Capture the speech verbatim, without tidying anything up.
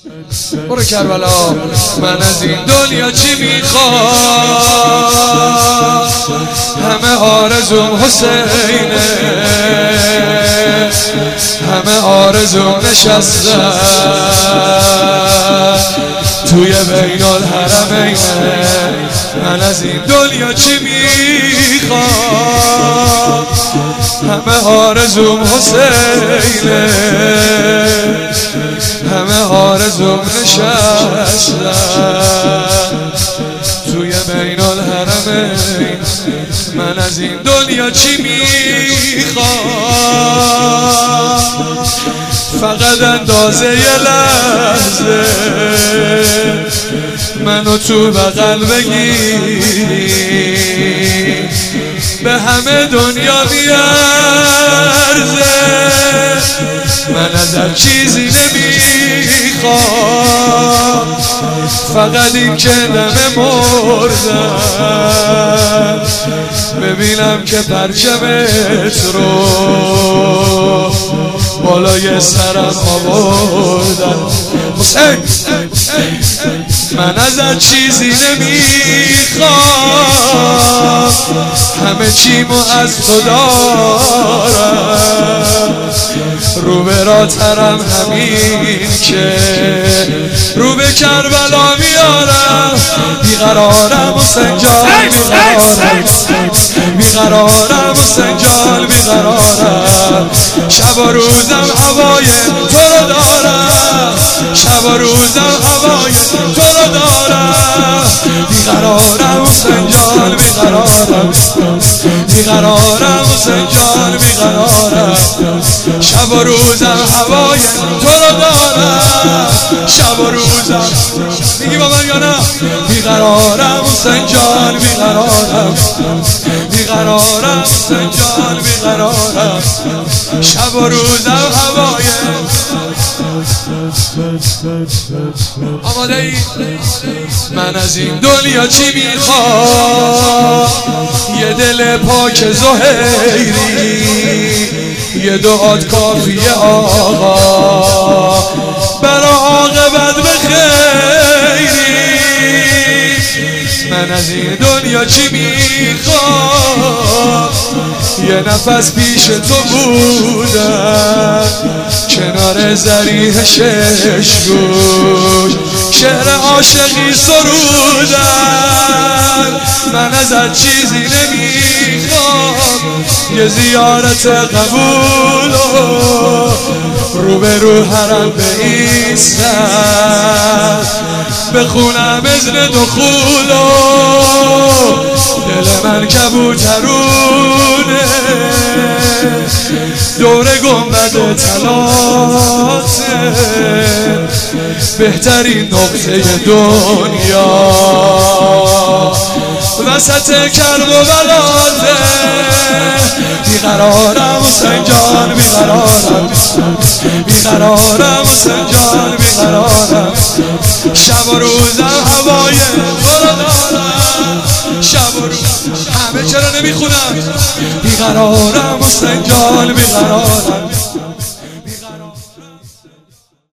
برو کربلا. من از این دنیا چی میخوام؟ همه آرزوم حسینه، همه آرزوم نشستن توی بین الحرمینه. من از این دنیا چی میخوام؟ همه آرزوم حسینه، همه آرزوم نشستن توی بین الحرمین. من از این دنیا چی میخوام؟ فقط اندازه یه لحظه منو تو بغل بگیری، به همه دنیا میارزه. من ازت چیزی نمیخوام، فقط این که دم مردم ببینم که پرچمت رو بالای سرم آوردم. حسین من ازت چیزی نمیخوام، همه چیمو از تو دارم. رو به راترم همین که رو به کربلا میارم. بیقرارم حسین جان، بیقرارم بیقرارم حسین جان، بیقرارم. شب و روزم هوای تو رو دارم، شب و روزم هوای تو رو دارم. بیقرارم حسین جان، بیقرارم بیقرارم حسین جان، بیقرارم. شب و روزم هوای تو رو دارم، شب و روزم. میگی با من یا نه؟ بیقرارم حسین جان، بیقرارم بیقرارم حسین جان، بیقرارم. شب و روزم هوای. آماده ای؟ من از این دنیا چی میخوام؟ یه دل پاک زهیری، یه دعات کافیه آقا برا عاقبت بخیری. من از این دنیا چی میخوام؟ یه نفس پیش تو بودم، کنار ضریح شش گوش شعر عاشقی سرودم. من ازت چیزی نمیخوام، یه زیارت قبول رو به رو حرم بایستم، بخونم اذن دخولو. دل من کبوترونه دور گنبد طلاته، بهترین نقطه دنیا وسط کرب و بلاته. بیقرارم حسین جان، بیقرارم بیقرارم حسین جان، بیقرارم. شب و روزم هوای تو رو دارم، شب و روز. همه چرا نمیخونم؟ بیقرارم حسین جان، بیقرارم